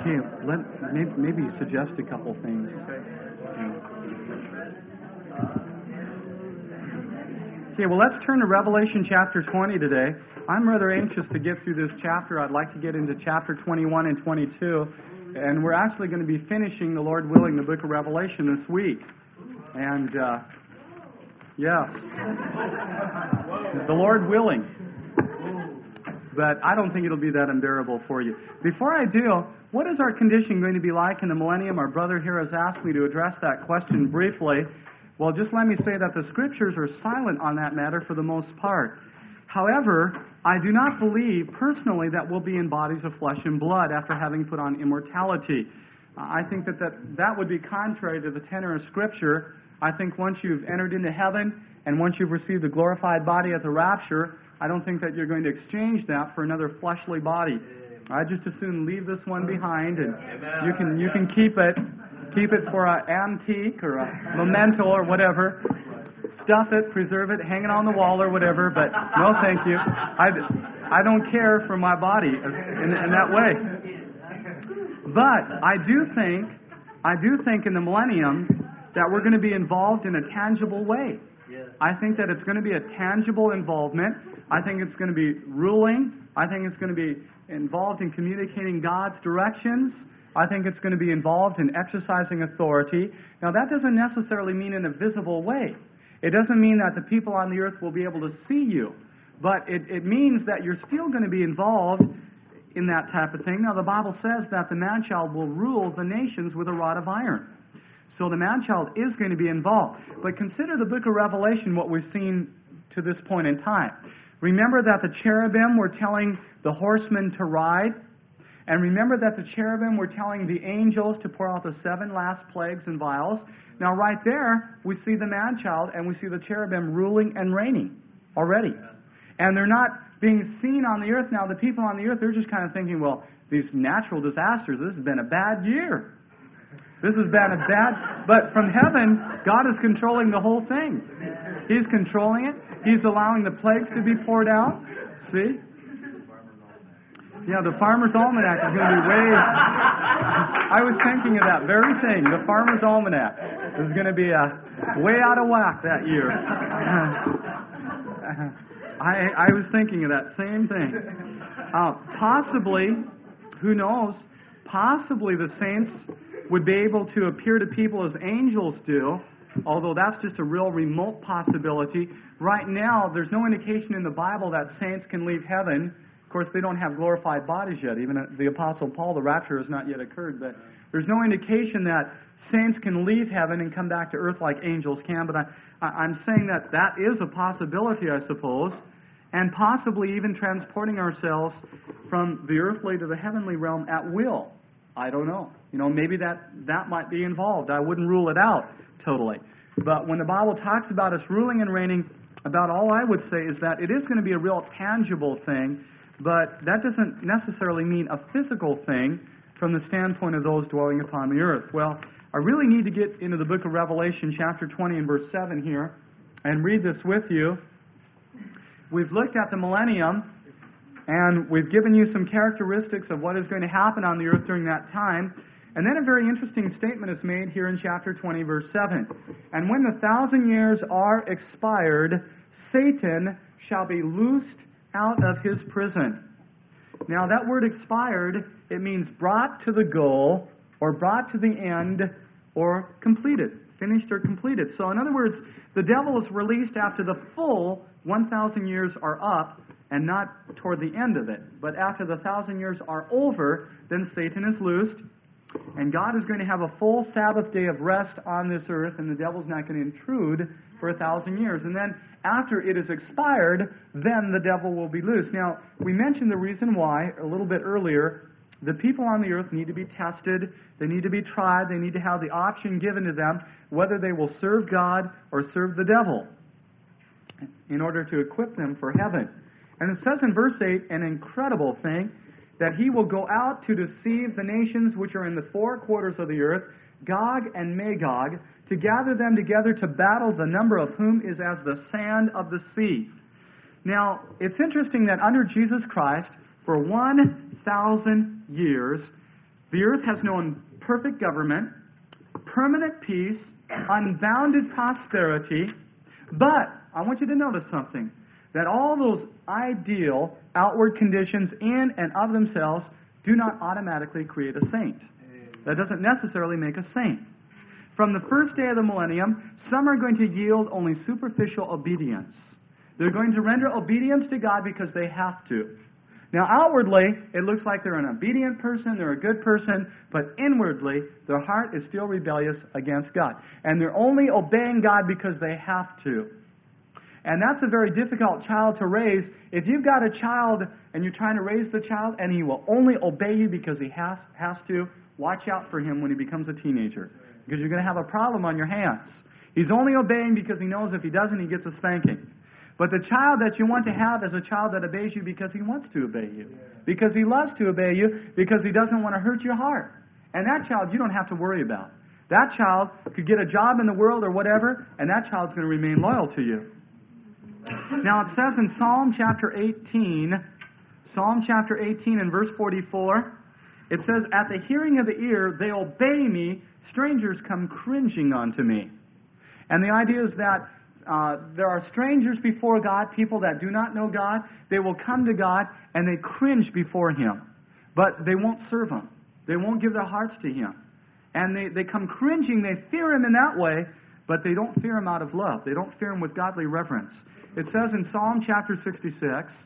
Okay, maybe suggest a couple things. Okay, well, let's turn to Revelation chapter 20 today. I'm rather anxious to get through this chapter. I'd like to get into chapter 21 and 22, and we're actually going to be finishing, the Lord willing, the book of Revelation this week. And, yes, the Lord willing. But I don't think it'll be that unbearable for you. Before I do, what is our condition going to be like in the millennium? Our brother here has asked me to address that question briefly. Well, just let me say that the Scriptures are silent on that matter for the most part. However, I do not believe personally that we'll be in bodies of flesh and blood after having put on immortality. I think that would be contrary to the tenor of Scripture. I think once you've entered into heaven and once you've received a glorified body at the rapture, I don't think that you're going to exchange that for another fleshly body. I just as soon leave this one behind, and you can keep it for an antique or a memento or whatever. Stuff it, preserve it, hang it on the wall or whatever. But no, thank you. I don't care for my body in that way. But I do think in the millennium that we're going to be involved in a tangible way. I think that it's going to be a tangible involvement. I think it's going to be ruling. I think it's going to be involved in communicating God's directions. I think it's going to be involved in exercising authority. Now, that doesn't necessarily mean in a visible way. It doesn't mean that the people on the earth will be able to see you. But it means that you're still going to be involved in that type of thing. Now, the Bible says that the man-child will rule the nations with a rod of iron. So the man-child is going to be involved. But consider the book of Revelation, what we've seen to this point in time. Remember that the cherubim were telling the horsemen to ride. And remember that the cherubim were telling the angels to pour out the 7 last plagues and vials. Now right there, we see the man-child and we see the cherubim ruling and reigning already. And they're not being seen on the earth. Now the people on the earth, they're just kind of thinking, well, these natural disasters, this has been a bad year. This has been a bad... But from heaven, God is controlling the whole thing. He's controlling it. He's allowing the plagues to be poured out. See? Yeah, the Farmer's Almanac is going to be way... I was thinking of that very thing. The Farmer's Almanac is going to be way out of whack that year. I was thinking of that same thing. Possibly, who knows, possibly the saints would be able to appear to people as angels do, although that's just a real remote possibility. Right now, there's no indication in the Bible that saints can leave heaven. Of course, they don't have glorified bodies yet. Even the Apostle Paul, the rapture has not yet occurred, but there's no indication that saints can leave heaven and come back to earth like angels can. But I'm saying that is a possibility, I suppose, and possibly even transporting ourselves from the earthly to the heavenly realm at will. I don't know. Maybe that might be involved. I wouldn't rule it out totally. But when the Bible talks about us ruling and reigning, about all I would say is that it is going to be a real tangible thing, but that doesn't necessarily mean a physical thing from the standpoint of those dwelling upon the earth. Well, I really need to get into the book of Revelation, chapter 20 and verse 7 here, and read this with you. We've looked at the millennium, and we've given you some characteristics of what is going to happen on the earth during that time. And then a very interesting statement is made here in chapter 20, verse 7. And when the 1,000 years are expired, Satan shall be loosed out of his prison. Now that word expired, it means brought to the goal, or brought to the end, or completed, finished or completed. So in other words, the devil is released after the full 1,000 years are up, and not toward the end of it. But after the 1,000 years are over, then Satan is loosed, and God is going to have a full Sabbath day of rest on this earth, and the devil's not going to intrude for 1,000 years. And then after it is expired, then the devil will be loosed. Now, we mentioned the reason why a little bit earlier. The people on the earth need to be tested, they need to be tried, they need to have the option given to them whether they will serve God or serve the devil in order to equip them for heaven. And it says in verse 8, an incredible thing, that he will go out to deceive the nations which are in the 4 quarters of the earth, Gog and Magog, to gather them together to battle, the number of whom is as the sand of the sea. Now, it's interesting that under Jesus Christ, for 1,000 years, The earth has known perfect government, permanent peace, unbounded prosperity, but I want you to notice something, that all those ideal outward conditions in and of themselves do not automatically create a saint. That doesn't necessarily make a saint. From the first day of the millennium, some are going to yield only superficial obedience. They're going to render obedience to God because they have to. Now, outwardly, it looks like they're an obedient person, they're a good person, but inwardly, their heart is still rebellious against God. And they're only obeying God because they have to. And that's a very difficult child to raise. If you've got a child and you're trying to raise the child and he will only obey you because he has to, watch out for him when he becomes a teenager, because you're going to have a problem on your hands. He's only obeying because he knows if he doesn't, he gets a spanking. But the child that you want to have is a child that obeys you because he wants to obey you, because he loves to obey you, because he doesn't want to hurt your heart. And that child you don't have to worry about. That child could get a job in the world or whatever, and that child's going to remain loyal to you. Now it says in Psalm chapter 18 and verse 44, it says, "At the hearing of the ear they obey me, strangers come cringing unto me." And the idea is that there are strangers before God, people that do not know God. They will come to God and they cringe before Him. But they won't serve Him. They won't give their hearts to Him. And they come cringing. They fear Him in that way, but they don't fear Him out of love. They don't fear Him with godly reverence. It says in Psalm chapter 66,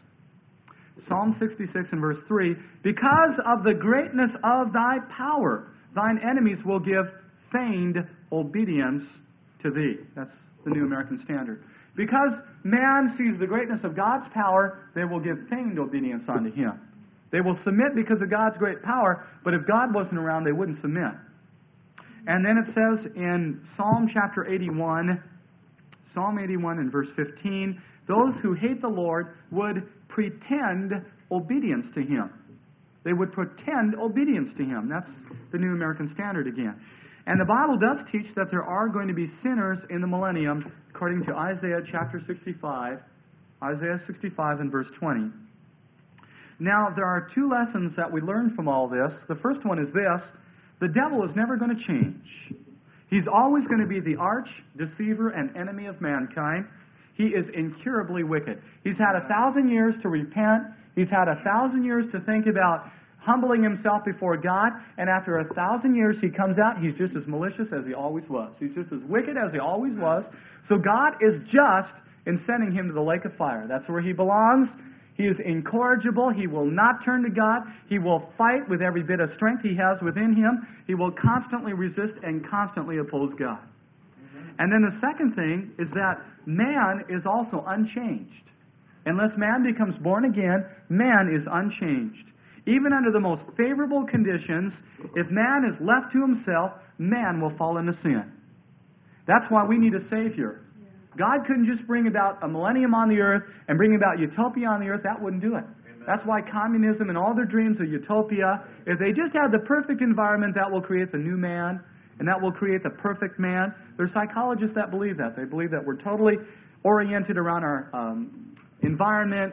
Psalm 66 and verse 3, "Because of the greatness of thy power, thine enemies will give feigned obedience to thee." That's the New American Standard. Because man sees the greatness of God's power, they will give feigned obedience unto Him. They will submit because of God's great power, but if God wasn't around, they wouldn't submit. And then it says in Psalm chapter 81, Psalm 81 and verse 15, "Those who hate the Lord would pretend obedience to Him." They would pretend obedience to Him. That's the New American Standard again. And the Bible does teach that there are going to be sinners in the millennium, according to Isaiah chapter 65, Isaiah 65 and verse 20. Now, there are two lessons that we learn from all this. The first one is this: the devil is never going to change. He's always going to be the arch deceiver and enemy of mankind. He is incurably wicked. He's had 1,000 years to repent. He's had 1,000 years to think about humbling himself before God, and after 1,000 years he comes out, he's just as malicious as he always was. He's just as wicked as he always was. So God is just in sending him to the lake of fire. That's where he belongs. He is incorrigible. He will not turn to God. He will fight with every bit of strength he has within him. He will constantly resist and constantly oppose God. And then the second thing is that man is also unchanged. Unless man becomes born again, man is unchanged. Even under the most favorable conditions, if man is left to himself, man will fall into sin. That's why we need a Savior. God couldn't just bring about a millennium on the earth and bring about utopia on the earth. That wouldn't do it. Amen. That's why communism and all their dreams of utopia, if they just had the perfect environment, that will create the new man, and that will create the perfect man. There are psychologists that believe that. They believe that we're totally oriented around our environment,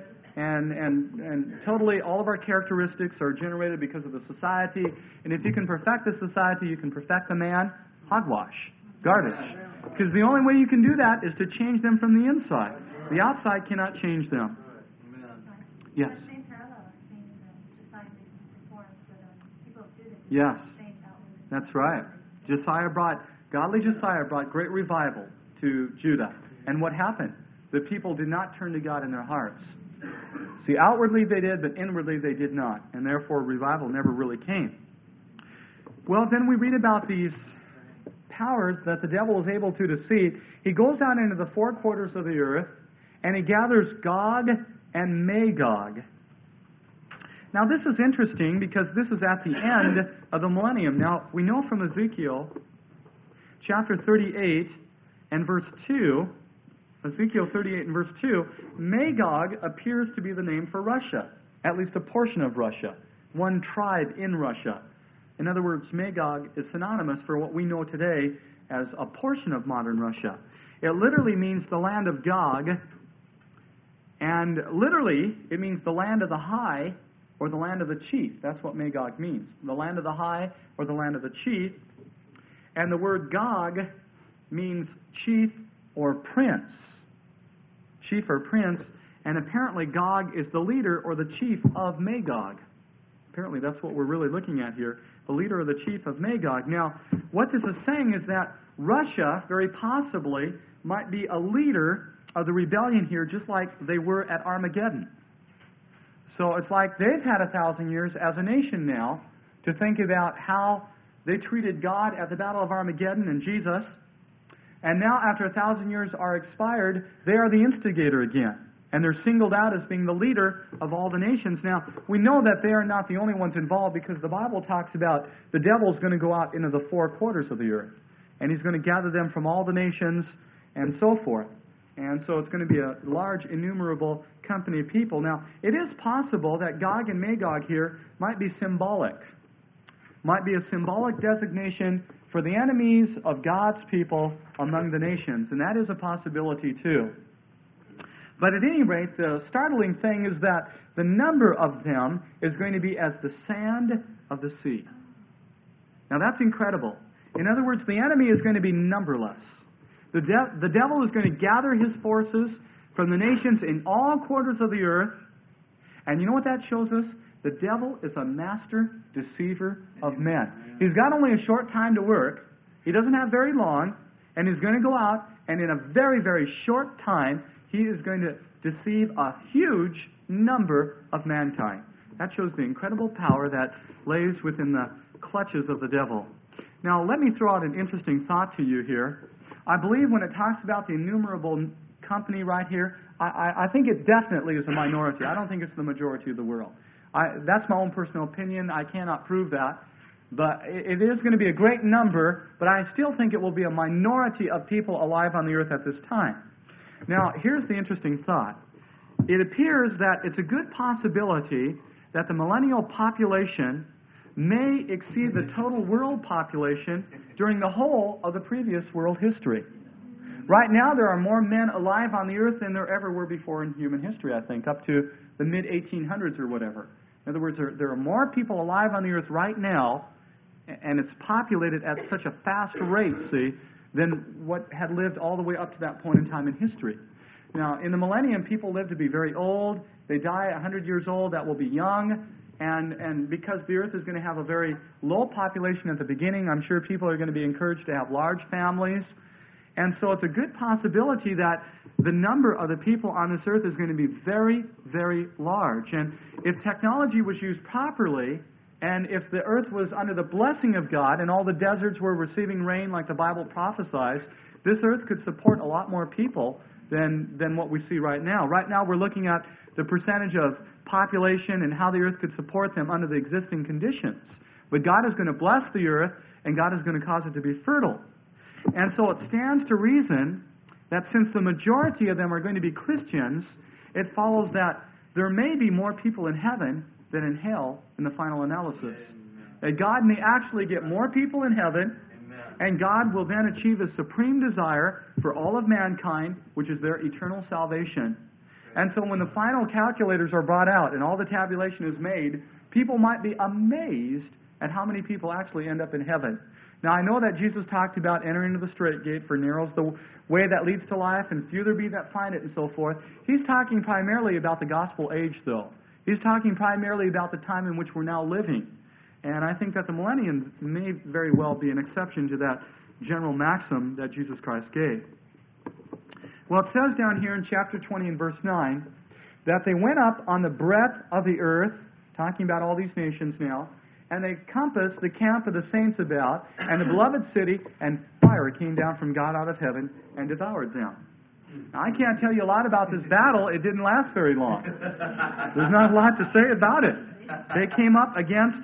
and totally all of our characteristics are generated because of the society. And if you can perfect the society, you can perfect the man. Hogwash. Garbage. Because the only way you can do that is to change them from the inside. The outside cannot change them. Yes. Yes. That's right. Godly Josiah brought great revival to Judah. And what happened? The people did not turn to God in their hearts. See, outwardly they did, but inwardly they did not. And therefore revival never really came. Well, then we read about these powers that the devil is able to deceive. He goes out into the four quarters of the earth, and he gathers Gog and Magog. Now this is interesting because this is at the end of the millennium. Now we know from Ezekiel chapter 38 and verse 2, Ezekiel 38 and verse 2, Magog appears to be the name for Russia, at least a portion of Russia, one tribe in Russia. In other words, Magog is synonymous for what we know today as a portion of modern Russia. It literally means the land of Gog, and literally it means the land of the high, or the land of the chief. That's what Magog means. The land of the high or the land of the chief. And the word Gog means chief or prince. Chief or prince. And apparently Gog is the leader or the chief of Magog. Apparently that's what we're really looking at here. The leader or the chief of Magog. Now, what this is saying is that Russia, very possibly, might be a leader of the rebellion here, just like they were at Armageddon. So it's like they've had 1,000 years as a nation now to think about how they treated God at the Battle of Armageddon and Jesus. And now, after 1,000 years are expired, they are the instigator again. And they're singled out as being the leader of all the nations. Now, we know that they are not the only ones involved because the Bible talks about the devil's going to go out into the four quarters of the earth. And he's going to gather them from all the nations and so forth. And so it's going to be a large, innumerable company of people. Now, it is possible that Gog and Magog here might be symbolic. Might be a symbolic designation for the enemies of God's people among the nations. And that is a possibility too. But at any rate, the startling thing is that the number of them is going to be as the sand of the sea. Now that's incredible. In other words, the enemy is going to be numberless. The devil is going to gather his forces from the nations in all quarters of the earth. And you know what that shows us? The devil is a master deceiver of men. He's got only a short time to work. He doesn't have very long. And he's going to go out, and in a very, very short time, he is going to deceive a huge number of mankind. That shows the incredible power that lays within the clutches of the devil. Now, let me throw out an interesting thought to you here. I believe when it talks about the innumerable company right here, I think it definitely is a minority. I don't think it's the majority of the world. That's my own personal opinion. I cannot prove that. But it is going to be a great number, but I still think it will be a minority of people alive on the earth at this time. Now, here's the interesting thought. It appears that it's a good possibility that the millennial population may exceed the total world population during the whole of the previous world history. Right now, there are more men alive on the earth than there ever were before in human history, I think, up to the mid-1800s or whatever. In other words, there are more people alive on the earth right now, and it's populated at such a fast rate, see, than what had lived all the way up to that point in time in history. Now, in the millennium, people live to be very old. They die 100 years old. That will be young. And because the earth is going to have a very low population at the beginning, I'm sure people are going to be encouraged to have large families. And so it's a good possibility that the number of the people on this earth is going to be very, very large. And if technology was used properly, and if the earth was under the blessing of God and all the deserts were receiving rain like the Bible prophesies, this earth could support a lot more people than what we see right now. Right now we're looking at the percentage of population and how the earth could support them under the existing conditions. But God is going to bless the earth, and God is going to cause it to be fertile. And so it stands to reason that since the majority of them are going to be Christians, it follows that there may be more people in heaven than in hell in the final analysis. That God may actually get more people in heaven, and God will then achieve His supreme desire for all of mankind, which is their eternal salvation. And so when the final calculators are brought out and all the tabulation is made, people might be amazed at how many people actually end up in heaven. Now, I know that Jesus talked about entering into the straight gate, for narrow is the way that leads to life, and few there be that find it, and so forth. He's talking primarily about the gospel age, though. He's talking primarily about the time in which we're now living. And I think that the millennium may very well be an exception to that general maxim that Jesus Christ gave. Well, it says down here in chapter 20 and verse 9 that they went up on the breadth of the earth, talking about all these nations now, and they compassed the camp of the saints about, and the beloved city, and fire came down from God out of heaven and devoured them. Now, I can't tell you a lot about this battle. It didn't last very long. There's not a lot to say about it. They came up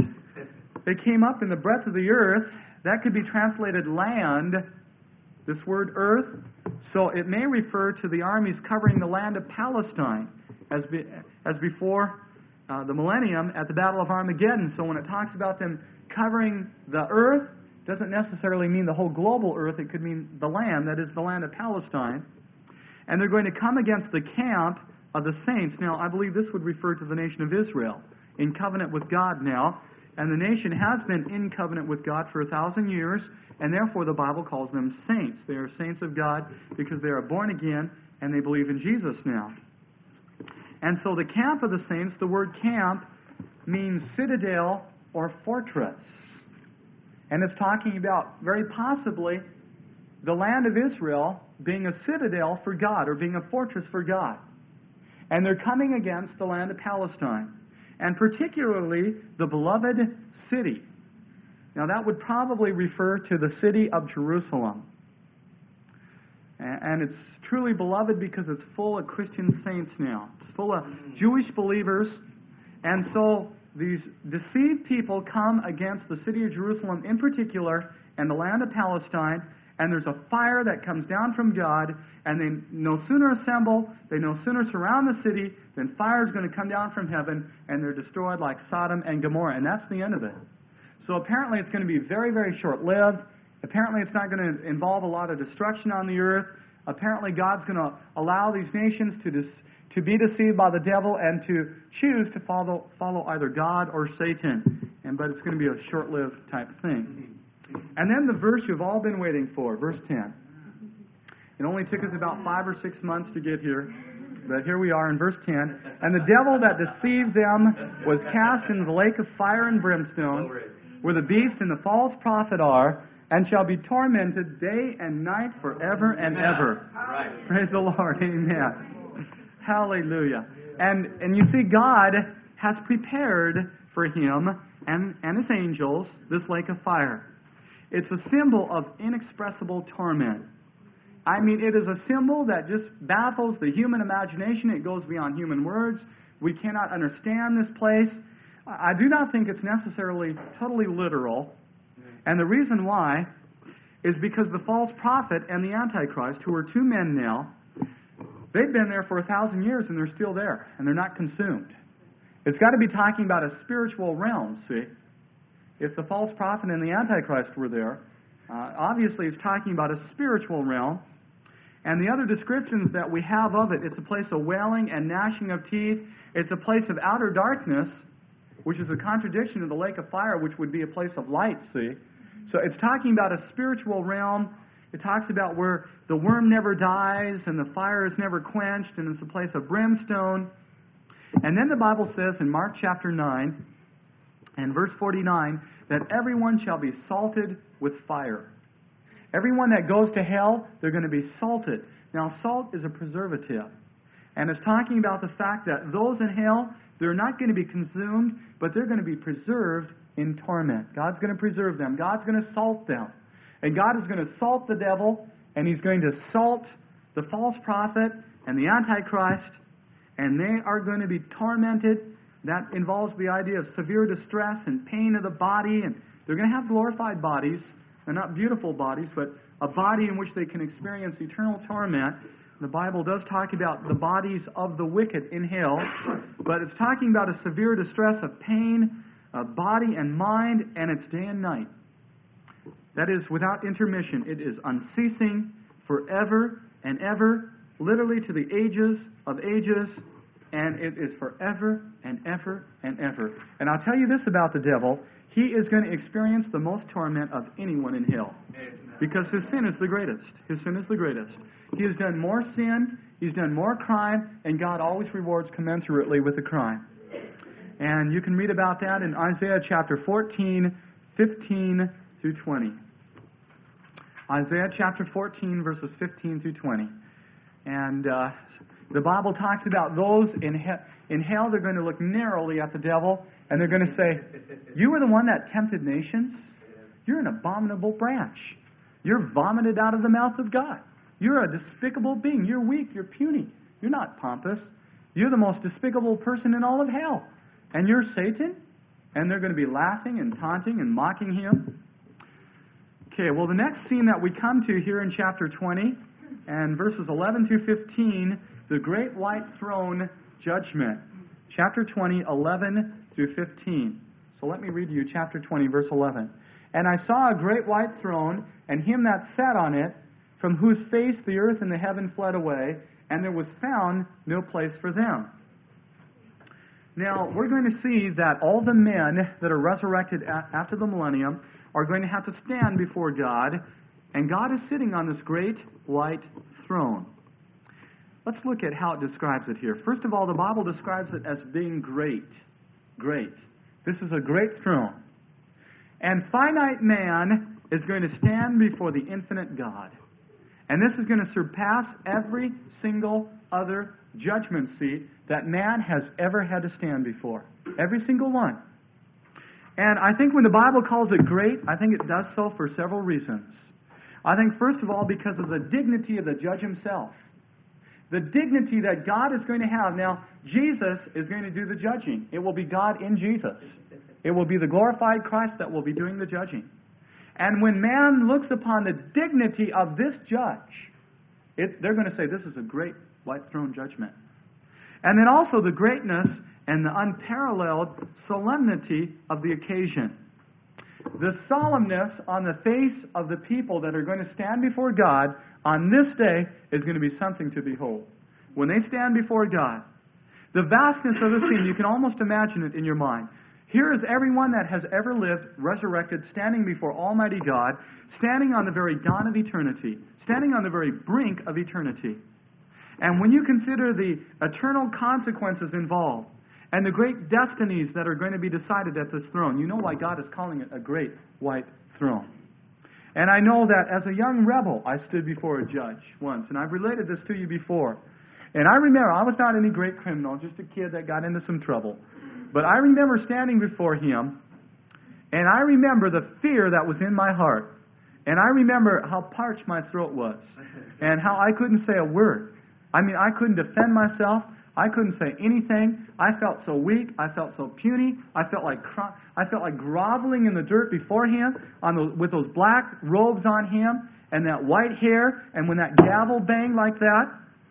in the breadth of the earth. That could be translated land, this word earth. So it may refer to the armies covering the land of Palestine as before the millennium at the Battle of Armageddon. So when it talks about them covering the earth, it doesn't necessarily mean the whole global earth. It could mean the land, that is the land of Palestine. And they're going to come against the camp of the saints. Now, I believe this would refer to the nation of Israel. in covenant with God now. And the nation has been in covenant with God for 1,000 years, and therefore the Bible calls them saints. They are saints of God because they are born again and they believe in Jesus now. And so the camp of the saints, the word camp means citadel or fortress. And it's talking about, very possibly, the land of Israel being a citadel for God, or being a fortress for God. And they're coming against the land of Palestine, and particularly the beloved city. Now that would probably refer to the city of Jerusalem. And it's truly beloved because it's full of Christian saints now. It's full of Jewish believers. And so these deceived people come against the city of Jerusalem in particular and the land of Palestine, and there's a fire that comes down from God, and they no sooner assemble, they no sooner surround the city, than fire is going to come down from heaven, and they're destroyed like Sodom and Gomorrah, and that's the end of it. So apparently it's going to be very, very short-lived. Apparently it's not going to involve a lot of destruction on the earth. Apparently God's going to allow these nations to be deceived by the devil and to choose to follow either God or Satan. But it's going to be a short-lived type thing. And then the verse you've all been waiting for, verse 10. It only took us about 5 or 6 months to get here, but here we are in verse 10. And the devil that deceived them was cast into the lake of fire and brimstone, where the beast and the false prophet are, and shall be tormented day and night forever and ever. Right. Praise the Lord. Amen. Hallelujah. And you see, God has prepared for him and his angels this lake of fire. It's a symbol of inexpressible torment. I mean, it is a symbol that just baffles the human imagination. It goes beyond human words. We cannot understand this place. I do not think it's necessarily totally literal. And the reason why is because the false prophet and the Antichrist, who are two men now, they've been there for 1,000 years and they're still there, and they're not consumed. It's got to be talking about a spiritual realm, see? If the false prophet and the Antichrist were there, obviously it's talking about a spiritual realm. And the other descriptions that we have of it, it's a place of wailing and gnashing of teeth. It's a place of outer darkness, which is a contradiction of the lake of fire, which would be a place of light, see? So it's talking about a spiritual realm. It talks about where the worm never dies and the fire is never quenched, and it's a place of brimstone. And then the Bible says in Mark chapter 9 and verse 49 that everyone shall be salted with fire. Everyone that goes to hell, they're going to be salted. Now, salt is a preservative. And it's talking about the fact that those in hell, they're not going to be consumed, but they're going to be preserved in torment. God's going to preserve them. God's going to salt them. And God is going to salt the devil, and He's going to salt the false prophet and the Antichrist, and they are going to be tormented. That involves the idea of severe distress and pain of the body, and they're going to have glorified bodies. They're not beautiful bodies, but a body in which they can experience eternal torment. The Bible does talk about the bodies of the wicked in hell, but it's talking about a severe distress of pain, of body and mind, and it's day and night. That is without intermission. It is unceasing, forever and ever, literally to the ages of ages, and it is forever and ever and ever. And I'll tell you this about the devil. He is going to experience the most torment of anyone in hell, because his sin is the greatest. His sin is the greatest. He has done more sin, he's done more crime, and God always rewards commensurately with the crime. And you can read about that in Isaiah chapter 14, 15 through 20. Isaiah chapter 14, verses 15 through 20. And the Bible talks about those in hell. They're going to look narrowly at the devil, and they're going to say, "You are the one that tempted nations. You're an abominable branch. You're vomited out of the mouth of God. You're a despicable being. You're weak. You're puny. You're not pompous. You're the most despicable person in all of hell. And you're Satan?" And they're going to be laughing and taunting and mocking him. Okay, well, the next scene that we come to here in chapter 20, and verses 11 through 15, the great white throne judgment. Chapter 20, 11 through 15. So let me read to you chapter 20, verse 11. "And I saw a great white throne, and him that sat on it, from whose face the earth and the heaven fled away, and there was found no place for them." Now, we're going to see that all the men that are resurrected after the millennium are going to have to stand before God, and God is sitting on this great white throne. Let's look at how it describes it here. First of all, the Bible describes it as being great. Great. This is a great throne. And finite man is going to stand before the infinite God. And this is going to surpass every single other judgment seat that man has ever had to stand before. Every single one. And I think when the Bible calls it great, I think it does so for several reasons. I think, first of all, because of the dignity of the judge himself. The dignity that God is going to have. Now, Jesus is going to do the judging. It will be God in Jesus. It will be the glorified Christ that will be doing the judging. And when man looks upon the dignity of this judge, they're going to say, this is a great white throne judgment. And then also the greatness and the unparalleled solemnity of the occasion. The solemnness on the face of the people that are going to stand before God on this day is going to be something to behold. When they stand before God, the vastness of the scene, you can almost imagine it in your mind. Here is everyone that has ever lived, resurrected, standing before Almighty God, standing on the very dawn of eternity, standing on the very brink of eternity. And when you consider the eternal consequences involved, and the great destinies that are going to be decided at this throne, you know why God is calling it a great white throne. And I know that as a young rebel, I stood before a judge once, and I've related this to you before. And I remember, I was not any great criminal, just a kid that got into some trouble. But I remember standing before him, and I remember the fear that was in my heart. And I remember how parched my throat was, and how I couldn't say a word. I mean, I couldn't defend myself. I couldn't say anything. I felt so weak. I felt so puny. I felt like groveling in the dirt before him with those black robes on him and that white hair. And when that gavel banged like that,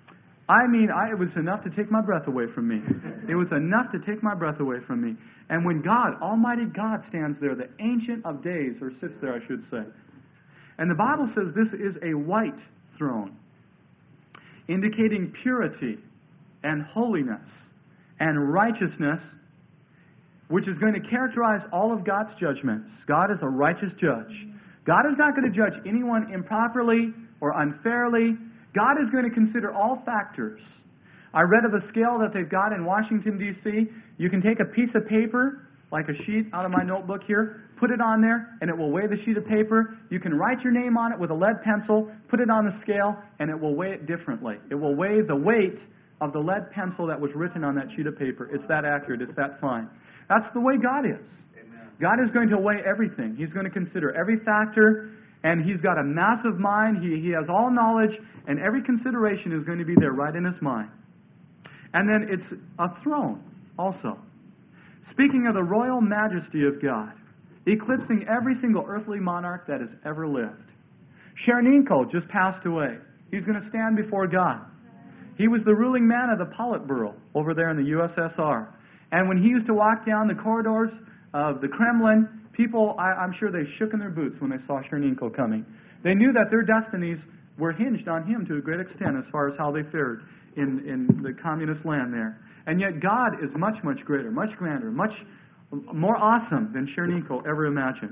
it was enough to take my breath away from me. It was enough to take my breath away from me. And when God, Almighty God, stands there, the Ancient of Days, or sits there, I should say. And the Bible says this is a white throne, indicating purity and holiness and righteousness, which is going to characterize all of God's judgments. God is a righteous judge. God is not going to judge anyone improperly or unfairly. God is going to consider all factors. I read of a scale that they've got in Washington, D.C. You can take a piece of paper, like a sheet out of my notebook here, put it on there, and it will weigh the sheet of paper. You can write your name on it with a lead pencil, put it on the scale, and it will weigh it differently. It will weigh the weight of the lead pencil that was written on that sheet of paper. It's that accurate. It's that fine. That's the way God is. Amen. God is going to weigh everything. He's going to consider every factor, and He's got a massive mind. He has all knowledge, and every consideration is going to be there right in His mind. And then it's a throne also. Speaking of the royal majesty of God, eclipsing every single earthly monarch that has ever lived. Chernenko just passed away. He's going to stand before God. He was the ruling man of the Politburo over there in the USSR. And when he used to walk down the corridors of the Kremlin, people, I'm sure they shook in their boots when they saw Chernenko coming. They knew that their destinies were hinged on him to a great extent as far as how they fared in the communist land there. And yet God is much, much greater, much grander, much more awesome than Chernenko ever imagined.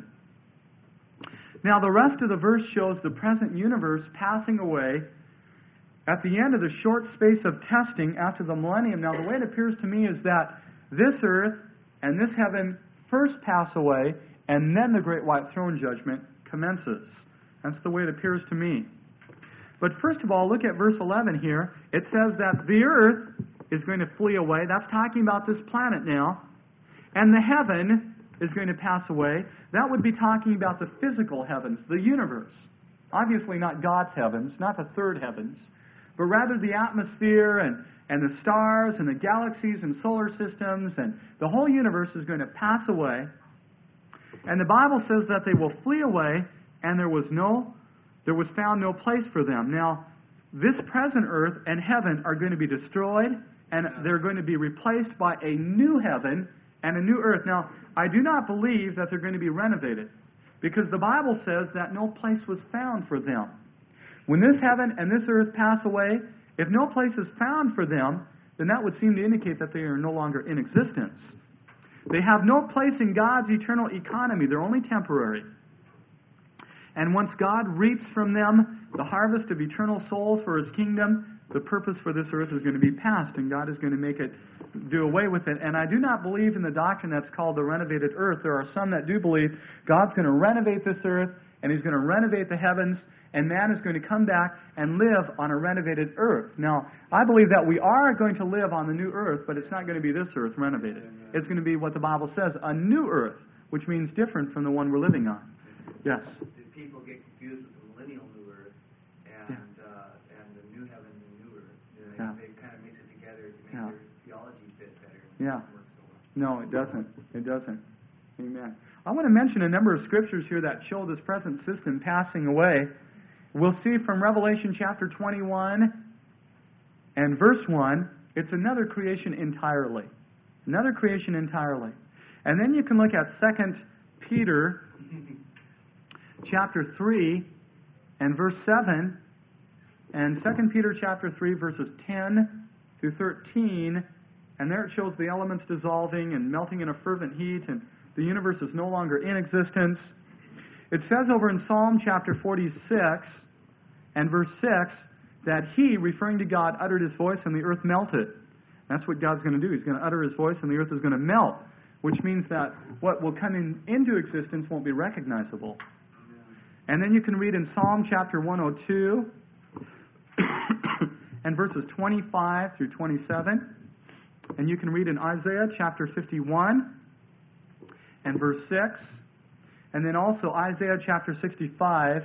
Now the rest of the verse shows the present universe passing away at the end of the short space of testing after the millennium. Now the way it appears to me is that this earth and this heaven first pass away, and then the great white throne judgment commences. That's the way it appears to me. But first of all, look at verse 11 here. It says that the earth is going to flee away. That's talking about this planet now. And the heaven is going to pass away. That would be talking about the physical heavens, the universe. Obviously not God's heavens, not the third heavens, but rather the atmosphere and the stars and the galaxies and solar systems, and the whole universe is going to pass away. And the Bible says that they will flee away, and there was found no place for them. Now, this present earth and heaven are going to be destroyed, and they're going to be replaced by a new heaven and a new earth. Now, I do not believe that they're going to be renovated, because the Bible says that no place was found for them. When this heaven and this earth pass away, if no place is found for them, then that would seem to indicate that they are no longer in existence. They have no place in God's eternal economy. They're only temporary. And once God reaps from them the harvest of eternal souls for His kingdom, the purpose for this earth is going to be past, and God is going to make it, do away with it. And I do not believe in the doctrine that's called the renovated earth. There are some that do believe God's going to renovate this earth, and He's going to renovate the heavens, and man is going to come back and live on a renovated earth. Now, I believe that we are going to live on the new earth, but it's not going to be this earth renovated. It's going to be what the Bible says, a new earth, which means different from the one we're living on. Yes? People get confused with the millennial new earth and the new heaven and new earth. They kind of mix it together to make their theology fit better. Yeah. No, it doesn't. It doesn't. Amen. I want to mention a number of scriptures here that show this present system passing away. We'll see from Revelation chapter 21 and verse 1, it's another creation entirely. Another creation entirely. And then you can look at 2 Peter chapter 3 and verse 7, and 2 Peter chapter 3 verses 10 through 13, and there it shows the elements dissolving and melting in a fervent heat, and the universe is no longer in existence. It says over in Psalm chapter 46 and verse 6 that He, referring to God, uttered His voice and the earth melted. That's what God's going to do. He's going to utter His voice and the earth is going to melt, which means that what will come into existence won't be recognizable. And then you can read in Psalm chapter 102 and verses 25 through 27. And you can read in Isaiah chapter 51 and verse 6. And then also Isaiah chapter 65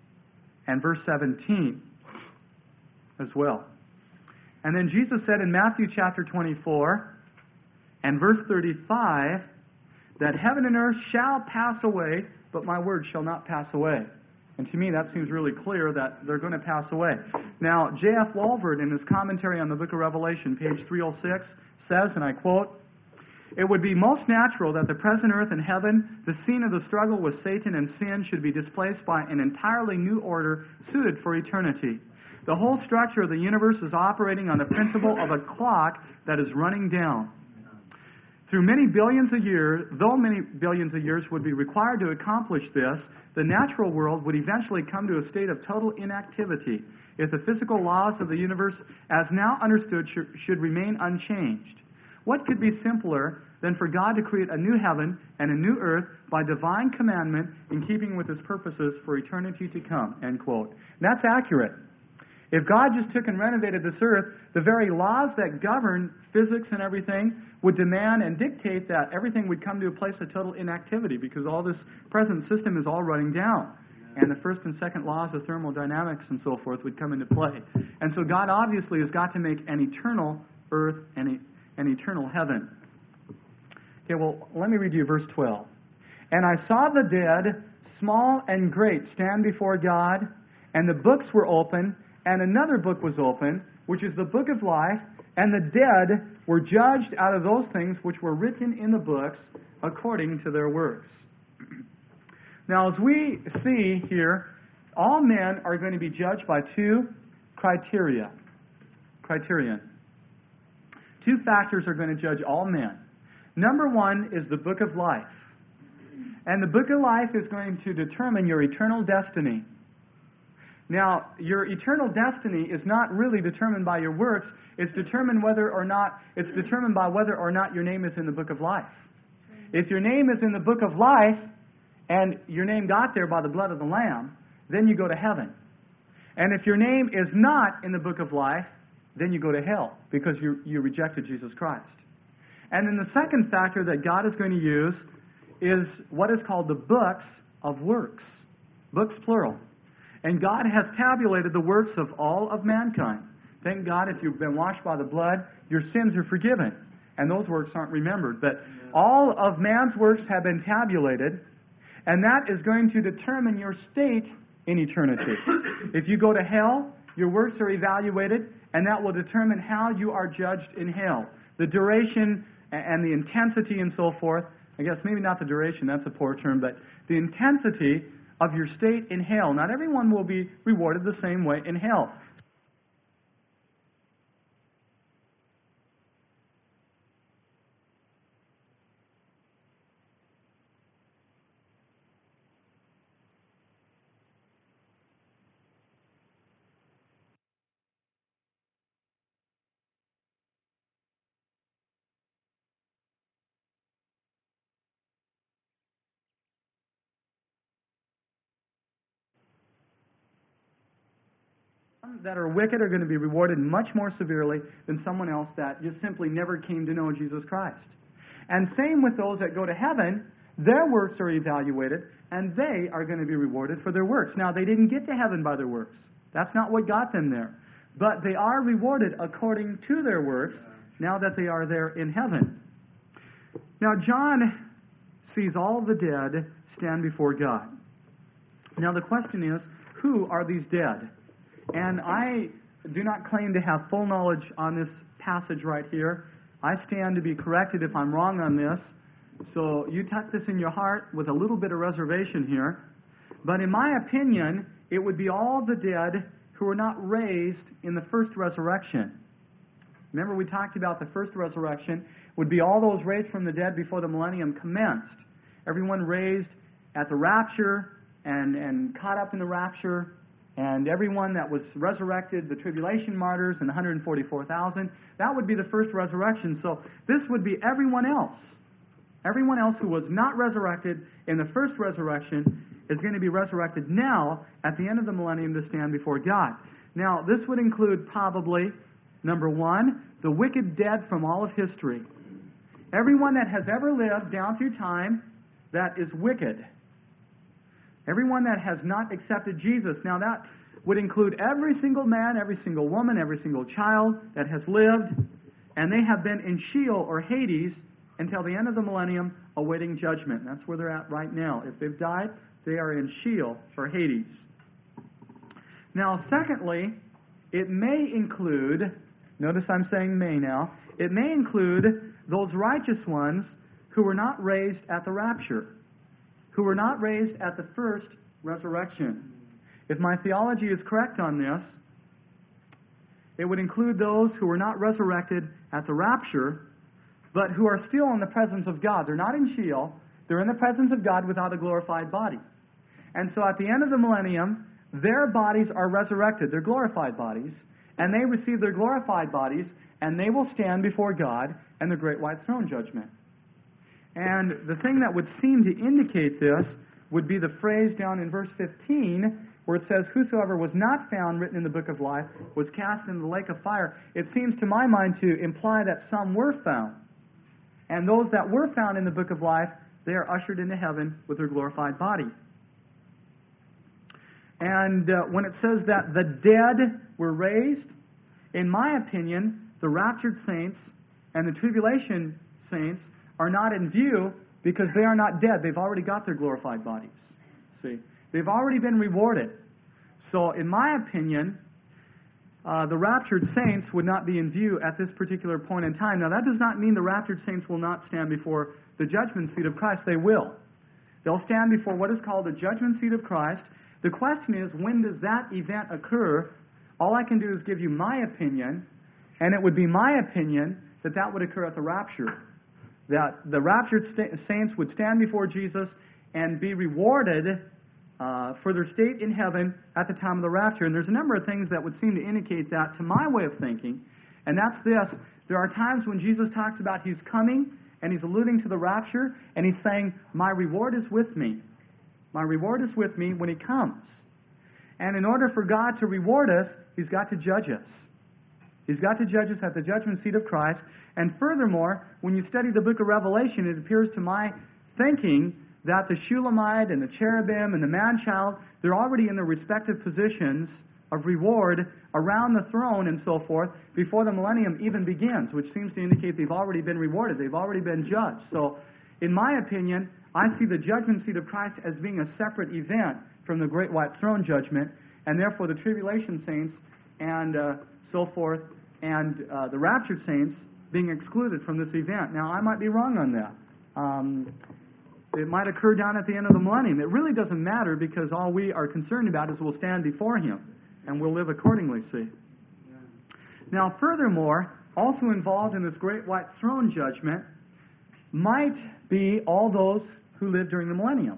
and verse 17 as well. And then Jesus said in Matthew chapter 24 and verse 35 that heaven and earth shall pass away, but my word shall not pass away. And to me, that seems really clear that they're going to pass away. Now, J.F. Walvoord, in his commentary on the book of Revelation, page 306, says, and I quote, "It would be most natural that the present earth and heaven, the scene of the struggle with Satan and sin, should be displaced by an entirely new order suited for eternity. The whole structure of the universe is operating on the principle of a clock that is running down. Through many billions of years, though many billions of years would be required to accomplish this, the natural world would eventually come to a state of total inactivity if the physical laws of the universe, as now understood, should remain unchanged. What could be simpler than for God to create a new heaven and a new earth by divine commandment in keeping with His purposes for eternity to come?" End quote. And that's accurate. If God just took and renovated this earth, the very laws that govern physics and everything would demand and dictate that everything would come to a place of total inactivity because all this present system is all running down. And the first and second laws of thermodynamics and so forth would come into play. And so God obviously has got to make an eternal earth and an eternal heaven. Okay, well, let me read you verse 12. "And I saw the dead, small and great, stand before God, and the books were open, and another book was open, which is the book of life, and the dead were judged out of those things which were written in the books according to their works." Now, as we see here, all men are going to be judged by two criterion. Two factors are going to judge all men. Number one is the book of life. And the book of life is going to determine your eternal destiny. Now, your eternal destiny is not really determined by your works. It's determined by whether or not your name is in the book of life. If your name is in the book of life, and your name got there by the blood of the Lamb, then you go to heaven. And if your name is not in the book of life, then you go to hell because you rejected Jesus Christ. And then the second factor that God is going to use is what is called the books of works. Books plural. And God has tabulated the works of all of mankind. Thank God if you've been washed by the blood, your sins are forgiven. And those works aren't remembered. But all of man's works have been tabulated, and that is going to determine your state in eternity. If you go to hell, your works are evaluated, and that will determine how you are judged in hell. The duration and the intensity and so forth, I guess maybe not the duration, that's a poor term, but the intensity of your state in hell. Not everyone will be rewarded the same way in hell. some that are wicked are going to be rewarded much more severely than someone else that just simply never came to know Jesus Christ. And same with those that go to heaven. Their works are evaluated, and they are going to be rewarded for their works. Now, they didn't get to heaven by their works. That's not what got them there. But they are rewarded according to their works now that they are there in heaven. Now, John sees all the dead stand before God. Now, the question is, who are these dead? And I do not claim to have full knowledge on this passage right here. I stand to be corrected if I'm wrong on this. So you tuck this in your heart with a little bit of reservation here. But in my opinion, it would be all the dead who were not raised in the first resurrection. Remember, we talked about the first resurrection would be all those raised from the dead before the millennium commenced. Everyone raised at the rapture and caught up in the rapture, and everyone that was resurrected, the tribulation martyrs and the 144,000, that would be the first resurrection. So this would be everyone else. Everyone else who was not resurrected in the first resurrection is going to be resurrected now at the end of the millennium to stand before God. Now, this would include probably, number one, the wicked dead from all of history. Everyone that has ever lived down through time that is wicked. Everyone that has not accepted Jesus. Now, that would include every single man, every single woman, every single child that has lived, and they have been in Sheol or Hades until the end of the millennium, awaiting judgment. That's where they're at right now. If they've died, they are in Sheol or Hades. Now, secondly, it may include, notice I'm saying may now, it may include those righteous ones who were not raised at the rapture, who were not raised at the first resurrection. If my theology is correct on this, it would include those who were not resurrected at the rapture, but who are still in the presence of God. They're not in Sheol. They're in the presence of God without a glorified body. And so at the end of the millennium, their bodies are resurrected. They're glorified bodies. And they receive their glorified bodies, and they will stand before God and the great white throne judgment. And the thing that would seem to indicate this would be the phrase down in verse 15, where it says, "Whosoever was not found written in the book of life was cast into the lake of fire." It seems to my mind to imply that some were found. And those that were found in the book of life, they are ushered into heaven with their glorified body. And when it says that the dead were raised, in my opinion, the raptured saints and the tribulation saints are not in view because they are not dead. They've already got their glorified bodies. See, they've already been rewarded. So in my opinion, the raptured saints would not be in view at this particular point in time. Now, that does not mean the raptured saints will not stand before the judgment seat of Christ. They will. They'll stand before what is called the judgment seat of Christ. The question is, when does that event occur? All I can do is give you my opinion, and it would be my opinion that that would occur at the rapture. That the raptured saints would stand before Jesus and be rewarded for their state in heaven at the time of the rapture. And there's a number of things that would seem to indicate that to my way of thinking, and that's this. There are times when Jesus talks about He's coming, and He's alluding to the rapture, and He's saying, "My reward is with me. My reward is with me when He comes." And in order for God to reward us, He's got to judge us. He's got to judge us at the judgment seat of Christ. And furthermore, when you study the book of Revelation, it appears to my thinking that the Shulamite and the cherubim and the man-child, they're already in their respective positions of reward around the throne and so forth before the millennium even begins, which seems to indicate they've already been rewarded. They've already been judged. So, in my opinion, I see the judgment seat of Christ as being a separate event from the great white throne judgment, and therefore the tribulation saints and so forth and the raptured saints being excluded from this event. Now, I might be wrong on that. It might occur down at the end of the millennium. It really doesn't matter because all we are concerned about is we'll stand before Him and we'll live accordingly, see. Yeah. Now, furthermore, also involved in this great white throne judgment might be all those who lived during the millennium,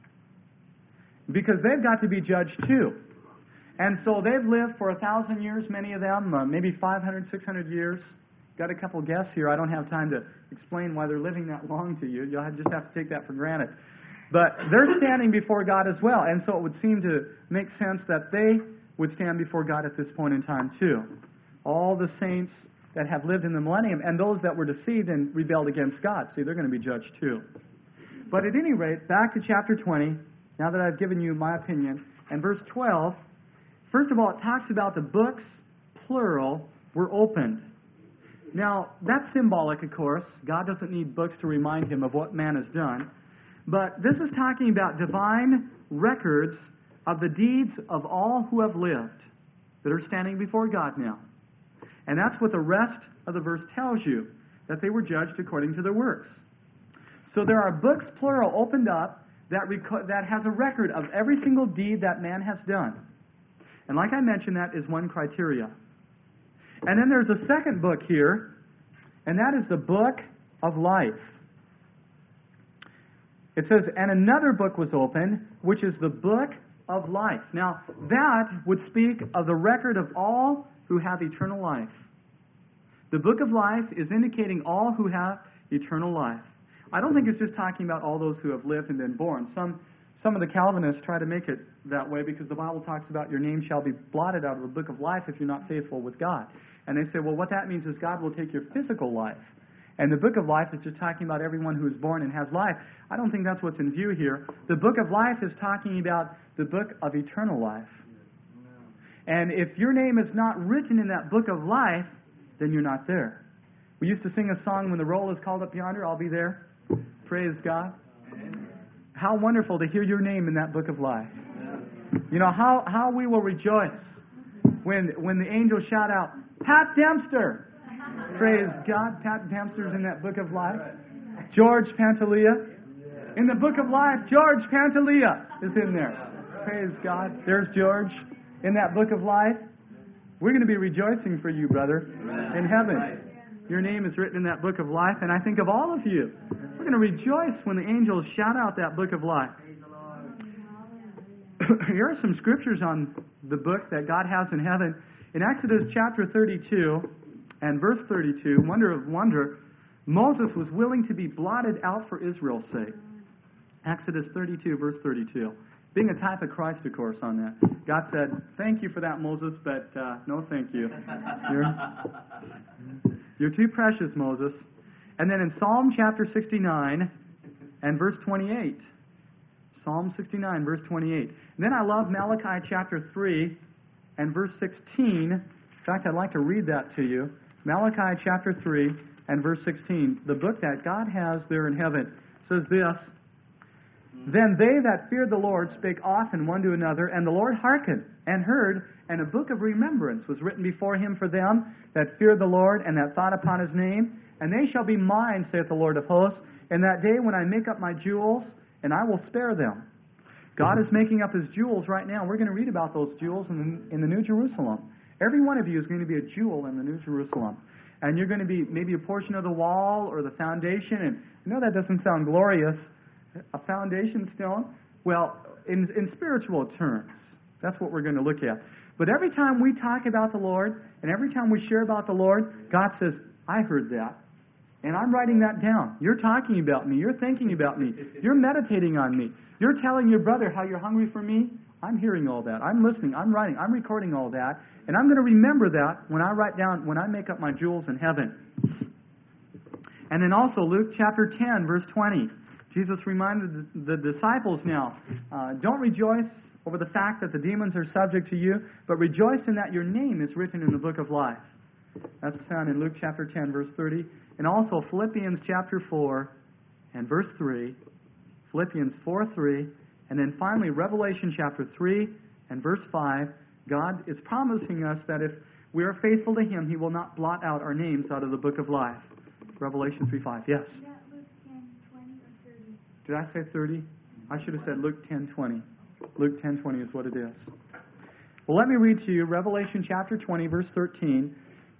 because they've got to be judged too. And so they've lived for 1,000 years, many of them, maybe 500, 600 years. Got a couple guesses here. I don't have time to explain why they're living that long to you. You'll just have to take that for granted. But they're standing before God as well, and so it would seem to make sense that they would stand before God at this point in time too. All the saints that have lived in the millennium and those that were deceived and rebelled against God. See, they're going to be judged too. But at any rate, back to chapter 20, now that I've given you my opinion, and verse 12, first of all, it talks about the books, plural, were opened. Now, that's symbolic, of course. God doesn't need books to remind him of what man has done. But this is talking about divine records of the deeds of all who have lived that are standing before God now. And that's what the rest of the verse tells you, that they were judged according to their works. So there are books, plural, opened up that has a record of every single deed that man has done. And like I mentioned, that is one criteria. And then there's a second book here, and that is the book of life. It says, and another book was opened, which is the book of life. Now, that would speak of the record of all who have eternal life. The book of life is indicating all who have eternal life. I don't think it's just talking about all those who have lived and been born. Some of the Calvinists try to make it that way because the Bible talks about your name shall be blotted out of the book of life if you're not faithful with God. And they say, well, what that means is God will take your physical life. And the book of life is just talking about everyone who is born and has life. I don't think that's what's in view here. The book of life is talking about the book of eternal life. And if your name is not written in that book of life, then you're not there. We used to sing a song, when the roll is called up yonder, I'll be there. Praise God. How wonderful to hear your name in that book of life. You know, how we will rejoice when the angels shout out, Pat Dempster! Praise God. Pat Dempster's in that book of life. George Pantalea. In the book of life, George Pantalea is in there. Praise God. There's George in that book of life. We're going to be rejoicing for you, brother, in heaven. Your name is written in that book of life, and I think of all of you. We're going to rejoice when the angels shout out that book of life. Here are some scriptures on the book that God has in heaven. In Exodus chapter 32 and verse 32, wonder of wonder, Moses was willing to be blotted out for Israel's sake. Exodus 32, verse 32. Being a type of Christ, of course, on that. God said, thank you for that, Moses, but no thank you. You're too precious, Moses. And then in Psalm chapter 69 and verse 28. Psalm 69, verse 28. And then I love Malachi chapter 3 and verse 16. In fact, I'd like to read that to you. Malachi chapter 3 and verse 16. The book that God has there in heaven says this, then they that feared the Lord spake often one to another, and the Lord hearkened and heard, and a book of remembrance was written before him for them that feared the Lord and that thought upon his name. And they shall be mine, saith the Lord of hosts, in that day when I make up my jewels, and I will spare them. God is making up his jewels right now. We're going to read about those jewels in the New Jerusalem. Every one of you is going to be a jewel in the New Jerusalem. And you're going to be maybe a portion of the wall or the foundation. And I know that doesn't sound glorious. A foundation stone? Well, in spiritual terms, that's what we're going to look at. But every time we talk about the Lord, and every time we share about the Lord, God says, I heard that, and I'm writing that down. You're talking about me. You're thinking about me. You're meditating on me. You're telling your brother how you're hungry for me. I'm hearing all that. I'm listening. I'm writing. I'm recording all that. And I'm going to remember that when I write down, when I make up my jewels in heaven. And then also Luke chapter 10, verse 20. Jesus reminded the disciples now, don't rejoice over the fact that the demons are subject to you, but rejoice in that your name is written in the book of life. That's found in Luke chapter 10, verse 30. And also Philippians chapter 4 and verse 3. Philippians 4:3. And then finally Revelation chapter 3 and verse 5. God is promising us that if we are faithful to him, he will not blot out our names out of the book of life. Revelation 3:5. Yes? Did I say 30? I should have said Luke 10:20. Luke 10:20 is what it is. Well, let me read to you Revelation chapter 20, verse 13.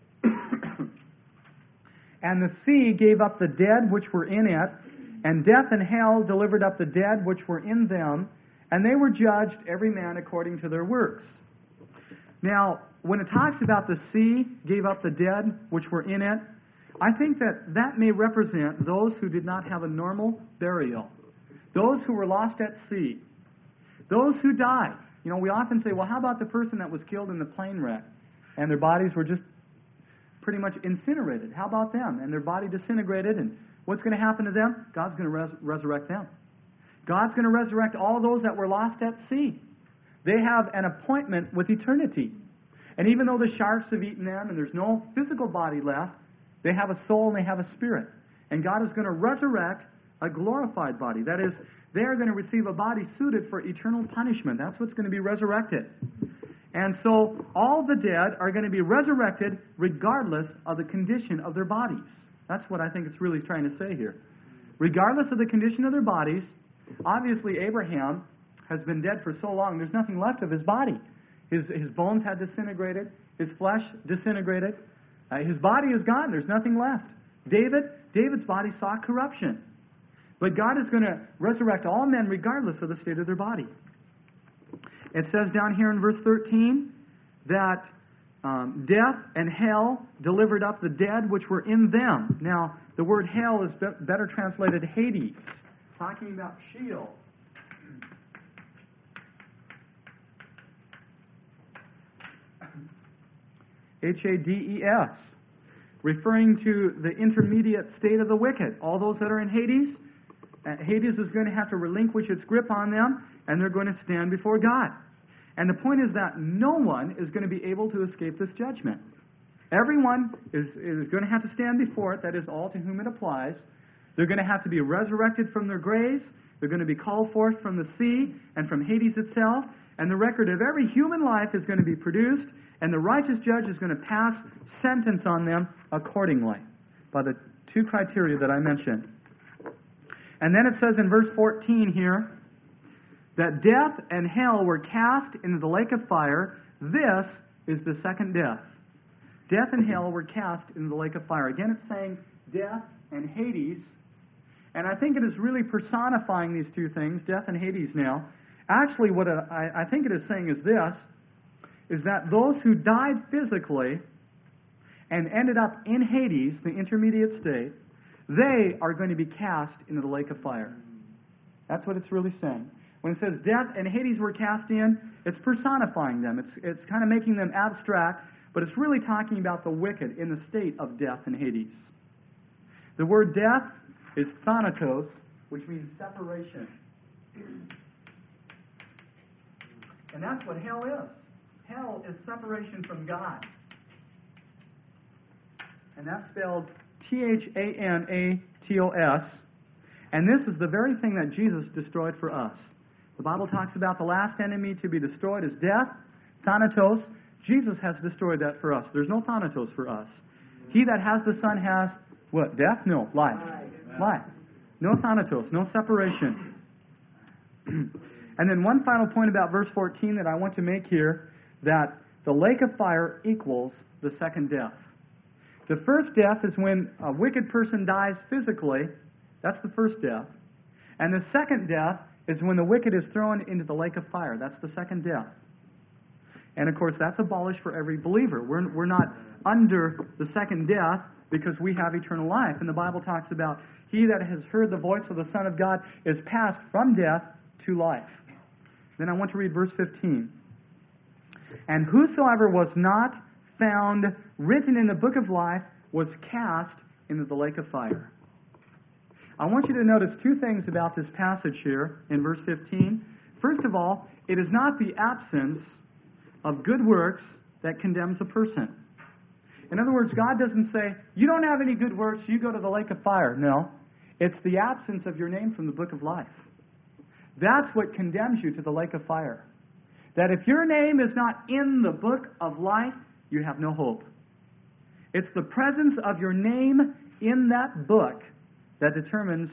And the sea gave up the dead which were in it, and death and hell delivered up the dead which were in them, and they were judged every man according to their works. Now, when it talks about the sea gave up the dead which were in it, I think that may represent those who did not have a normal burial. Those who were lost at sea. Those who died. You know, we often say, well, how about the person that was killed in the plane wreck and their bodies were just pretty much incinerated? How about them? And their body disintegrated, and what's going to happen to them? God's going to resurrect them. God's going to resurrect all those that were lost at sea. They have an appointment with eternity. And even though the sharks have eaten them and there's no physical body left, they have a soul and they have a spirit. And God is going to resurrect a glorified body. That is, they are going to receive a body suited for eternal punishment. That's what's going to be resurrected. And so all the dead are going to be resurrected regardless of the condition of their bodies. That's what I think it's really trying to say here. Regardless of the condition of their bodies, obviously Abraham has been dead for so long, there's nothing left of his body. His bones had disintegrated, his flesh disintegrated, his body is gone, there's nothing left. David's body saw corruption. But God is going to resurrect all men regardless of the state of their body. It says down here in verse 13 that death and hell delivered up the dead which were in them. Now, the word hell is better translated Hades, talking about Sheol. Hades, referring to the intermediate state of the wicked. All those that are in Hades, Hades is going to have to relinquish its grip on them, and they're going to stand before God. And the point is that no one is going to be able to escape this judgment. Everyone is going to have to stand before it, that is, all to whom it applies. They're going to have to be resurrected from their graves. They're going to be called forth from the sea and from Hades itself. And the record of every human life is going to be produced, and the righteous judge is going to pass sentence on them accordingly by the two criteria that I mentioned. And then it says in verse 14 here that death and hell were cast into the lake of fire. This is the second death. Death and hell were cast into the lake of fire. Again, it's saying death and Hades. And I think it is really personifying these two things, death and Hades now. Actually, what I think it is saying is this, is that those who died physically and ended up in Hades, the intermediate state, they are going to be cast into the lake of fire. That's what it's really saying. When it says death and Hades were cast in, it's personifying them. It's kind of making them abstract, but it's really talking about the wicked in the state of death and Hades. The word death is thanatos, which means separation. And that's what hell is. Hell is separation from God. And that's spelled Thanatos. And this is the very thing that Jesus destroyed for us. The Bible talks about the last enemy to be destroyed is death, Thanatos. Jesus has destroyed that for us. There's no Thanatos for us. He that has the Son has, what, death? No, life. Life. No Thanatos, no separation. And then one final point about verse 14 that I want to make here, that the lake of fire equals the second death. The first death is when a wicked person dies physically. That's the first death. And the second death is when the wicked is thrown into the lake of fire. That's the second death. And of course, that's abolished for every believer. We're not under the second death because we have eternal life. And the Bible talks about he that has heard the voice of the Son of God is passed from death to life. Then I want to read verse 15. And whosoever was not found written in the book of life was cast into the lake of fire. I want you to notice two things about this passage here in verse 15. First of all, it is not the absence of good works that condemns a person. In other words, God doesn't say, you don't have any good works, you go to the lake of fire. No, it's the absence of your name from the book of life. That's what condemns you to the lake of fire. That if your name is not in the book of life, you have no hope. It's the presence of your name in that book that determines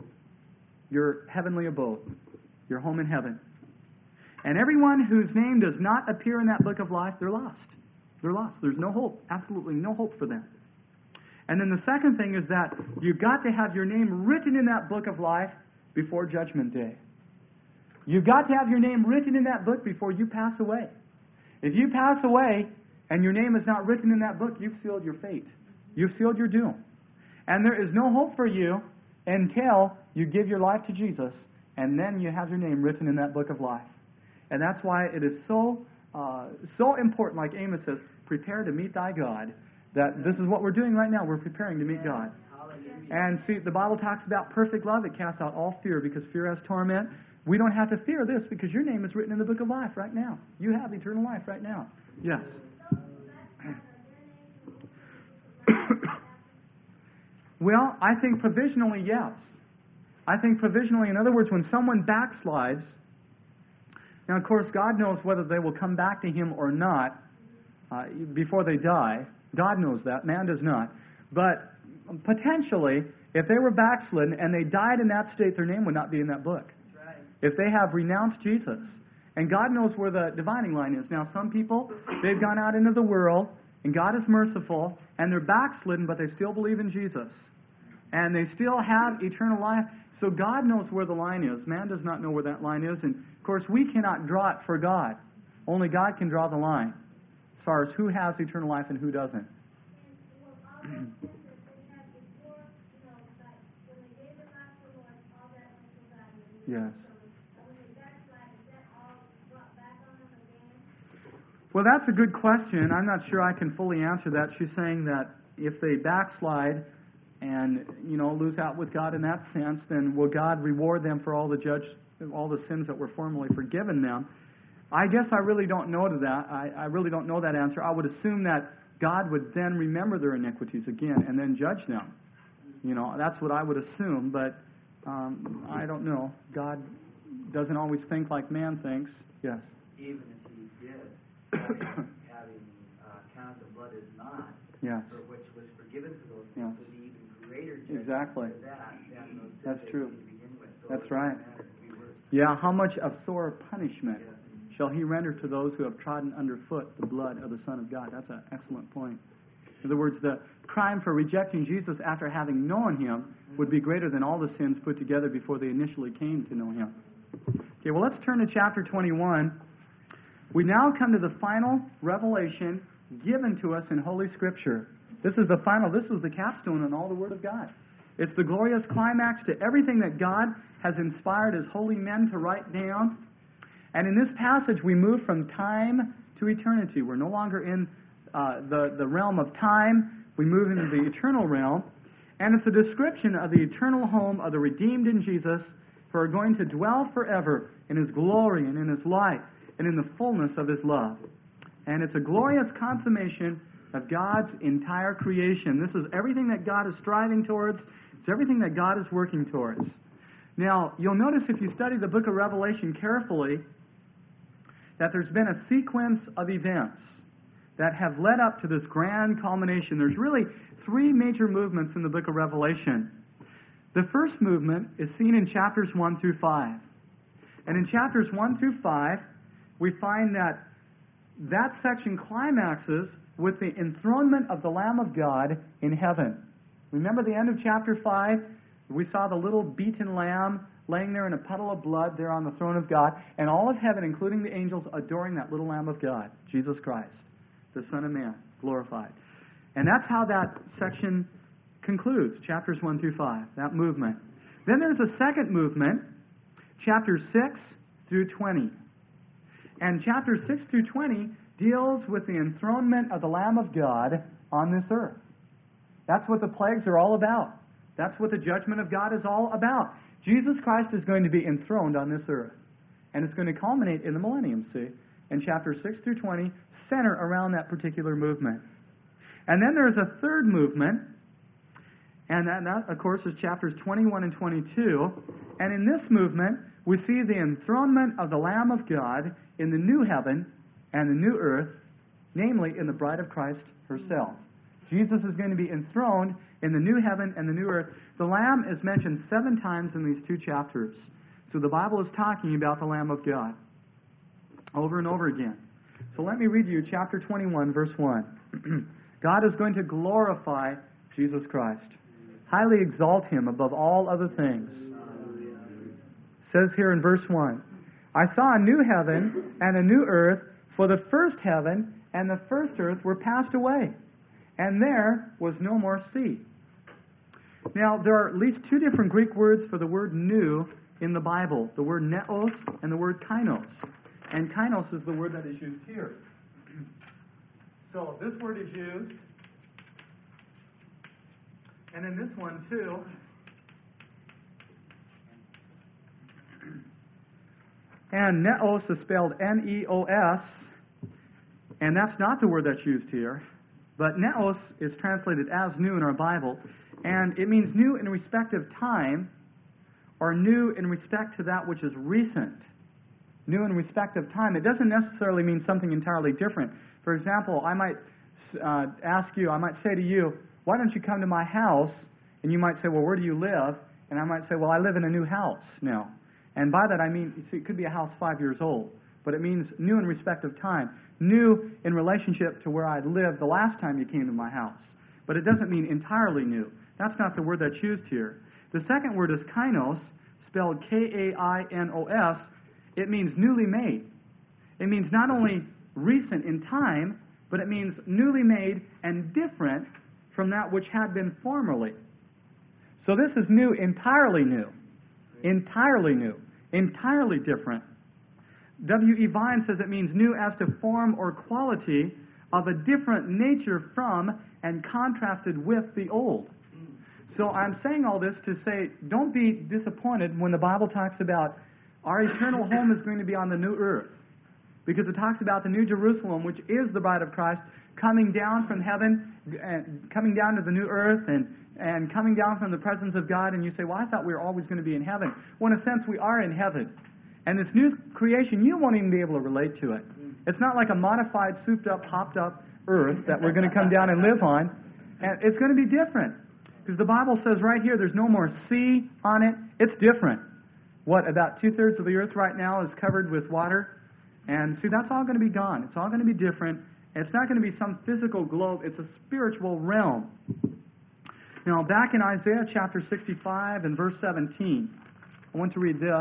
your heavenly abode, your home in heaven. And everyone whose name does not appear in that book of life, they're lost. They're lost. There's no hope, absolutely no hope for them. And then the second thing is that you've got to have your name written in that book of life before Judgment Day. You've got to have your name written in that book before you pass away. If you pass away and your name is not written in that book, you've sealed your fate. You've sealed your doom. And there is no hope for you until you give your life to Jesus, and then you have your name written in that book of life. And that's why it is so important, like Amos says, prepare to meet thy God, that this is what we're doing right now. We're preparing to meet God. And see, the Bible talks about perfect love. It casts out all fear because fear has torment. We don't have to fear this because your name is written in the book of life right now. You have eternal life right now. Yes. Well, I think provisionally, yes. I think provisionally, in other words, when someone backslides, now, of course, God knows whether they will come back to Him or not before they die. God knows that. Man does not. But potentially, if they were backslidden and they died in that state, their name would not be in that book. That's right. If they have renounced Jesus. And God knows where the dividing line is. Now, some people, they've gone out into the world, and God is merciful, and they're backslidden, but they still believe in Jesus. And they still have eternal life. So God knows where the line is. Man does not know where that line is. And, of course, we cannot draw it for God. Only God can draw the line as far as who has eternal life and who doesn't. Yes. Well, that's a good question. I'm not sure I can fully answer that. She's saying that if they backslide and, lose out with God in that sense, then will God reward them for all the sins that were formerly forgiven them? I guess I really don't know to that. I really don't know that answer. I would assume that God would then remember their iniquities again and then judge them. That's what I would assume, but I don't know. God doesn't always think like man thinks. Yes. Even if He did, having counted the blood as not, yes, for which was forgiven for those yes, sins, would be even greater judgment exactly. for that than those sins That's that true. to begin with. So That's it right. doesn't matter if we were. Yeah, how much of sore punishment Yeah. shall He render to those who have trodden underfoot the blood of the Son of God? That's an excellent point. In other words, the crime for rejecting Jesus after having known Him would be greater than all the sins put together before they initially came to know Him. Okay, well, let's turn to chapter 21. We now come to the final revelation given to us in Holy Scripture. This is the capstone on all the Word of God. It's the glorious climax to everything that God has inspired His holy men to write down. And in this passage, we move from time to eternity. We're no longer in the realm of time. We move into the eternal realm. And it's a description of the eternal home of the redeemed in Jesus who are going to dwell forever in His glory and in His light and in the fullness of His love. And it's a glorious consummation of God's entire creation. This is everything that God is striving towards. It's everything that God is working towards. Now, you'll notice if you study the book of Revelation carefully that there's been a sequence of events that have led up to this grand culmination. There's really three major movements in the book of Revelation. The first movement is seen in chapters 1 through 5. And in chapters 1 through 5, we find that section climaxes with the enthronement of the Lamb of God in heaven. Remember the end of chapter 5? We saw the little beaten lamb laying there in a puddle of blood there on the throne of God, and all of heaven, including the angels, adoring that little Lamb of God, Jesus Christ, the Son of Man, glorified. And that's how that section concludes, chapters 1 through 5, that movement. Then there's a second movement, chapters 6 through 20. And chapters 6 through 20 deals with the enthronement of the Lamb of God on this earth. That's what the plagues are all about. That's what the judgment of God is all about. Jesus Christ is going to be enthroned on this earth. And it's going to culminate in the millennium, see? And chapters 6 through 20 center around that particular movement. And then there's a third movement, and that, of course, is chapters 21 and 22. And in this movement, we see the enthronement of the Lamb of God in the new heaven and the new earth, namely in the bride of Christ herself. Jesus is going to be enthroned in the new heaven and the new earth. The Lamb is mentioned 7 times in these 2 chapters. So the Bible is talking about the Lamb of God over and over again. So let me read you chapter 21, verse 1. God is going to glorify Jesus Christ, highly exalt Him above all other things. It says here in verse 1, I saw a new heaven and a new earth, for the first heaven and the first earth were passed away, and there was no more sea. Now, there are at least 2 different Greek words for the word new in the Bible, the word neos and the word kainos. And kainos is the word that is used here. So this word is used, and in this one too. And neos is spelled N-E-O-S, and that's not the word that's used here. But neos is translated as new in our Bible, and it means new in respect of time, or new in respect to that which is recent. New in respect of time. It doesn't necessarily mean something entirely different. For example, I might I might say to you, why don't you come to my house? And you might say, well, where do you live? And I might say, well, I live in a new house now. And by that I mean, you see, it could be a house 5 years old, but it means new in respect of time. New in relationship to where I lived the last time you came to my house. But it doesn't mean entirely new. That's not the word that's used here. The second word is kainos, spelled K-A-I-N-O-S. It means newly made. It means not only recent in time, but it means newly made and different from that which had been formerly. So this is new, entirely new. Entirely new. Entirely different. W.E. Vine says it means new as to form or quality of a different nature from and contrasted with the old. So I'm saying all this to say, don't be disappointed when the Bible talks about our eternal home is going to be on the new earth. Because it talks about the new Jerusalem, which is the bride of Christ, coming down from heaven, and coming down to the new earth, and coming down from the presence of God. And you say, well, I thought we were always going to be in heaven. Well, in a sense, we are in heaven. And this new creation, you won't even be able to relate to it. It's not like a modified, souped-up, hopped-up earth that we're going to come down and live on. And it's going to be different. Because the Bible says right here, there's no more sea on it. It's different. What, about 2/3 of the earth right now is covered with water? And see, that's all going to be gone. It's all going to be different. It's not going to be some physical globe. It's a spiritual realm. Now, back in Isaiah chapter 65 and verse 17, I want to read this.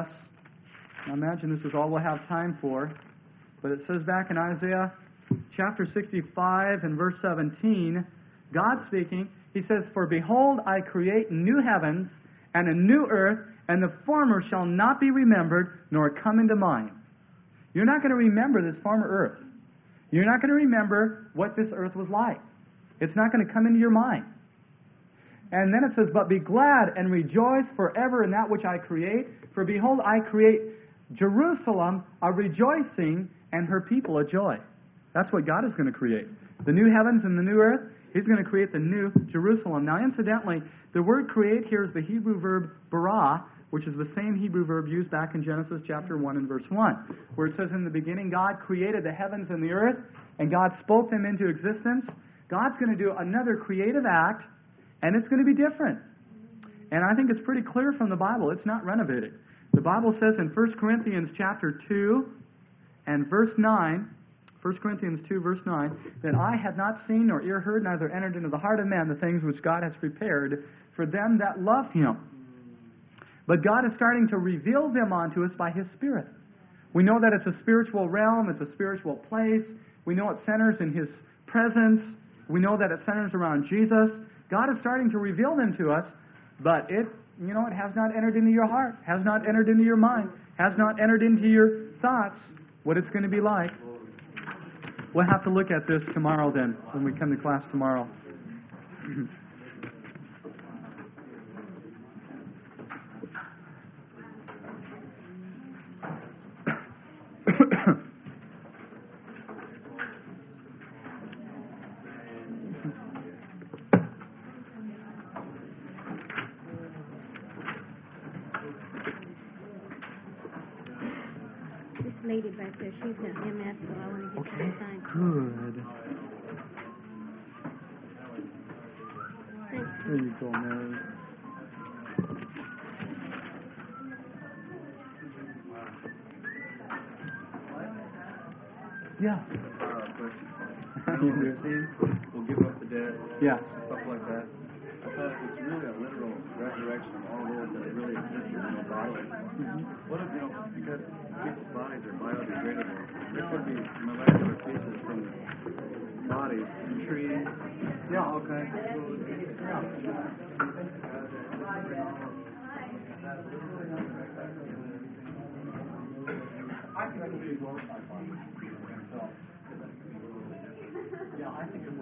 I imagine this is all we'll have time for. But it says back in Isaiah chapter 65 and verse 17, God speaking, He says, "For behold, I create new heavens and a new earth, and the former shall not be remembered, nor come into mind." You're not going to remember this former earth. You're not going to remember what this earth was like. It's not going to come into your mind. And then it says, "But be glad and rejoice forever in that which I create. For behold, I create Jerusalem a rejoicing, and her people a joy." That's what God is going to create. The new heavens and the new earth. He's going to create the new Jerusalem. Now, incidentally, the word create here is the Hebrew verb bara, which is the same Hebrew verb used back in Genesis chapter 1 and verse 1, where it says, "In the beginning God created the heavens and the earth, and God spoke them into existence." God's going to do another creative act, and it's going to be different. And I think it's pretty clear from the Bible. It's not renovated. The Bible says in 1 Corinthians chapter 2 and verse 9, 1 Corinthians 2, verse 9, that "eye had not seen, nor ear heard, neither entered into the heart of man the things which God has prepared for them that love Him." But God is starting to reveal them unto us by His Spirit. We know that it's a spiritual realm, it's a spiritual place. We know it centers in His presence. We know that it centers around Jesus. God is starting to reveal them to us, but it has not entered into your heart, has not entered into your mind, has not entered into your thoughts what it's going to be like. We'll have to look at this tomorrow then, when we come to class tomorrow. Lady back there, she's got MS, so I want to get Okay, some time. good. Thanks. There you go, Mary. Yeah. Question. We'll give up the dead. Yeah. Stuff like that. I thought it's really a literal resurrection of all those that really existed in the body. What if, because people's bodies are biodegradable, there could be molecular pieces from bodies in trees. Yeah, okay. Yeah. be a glorified body. So, yeah, I think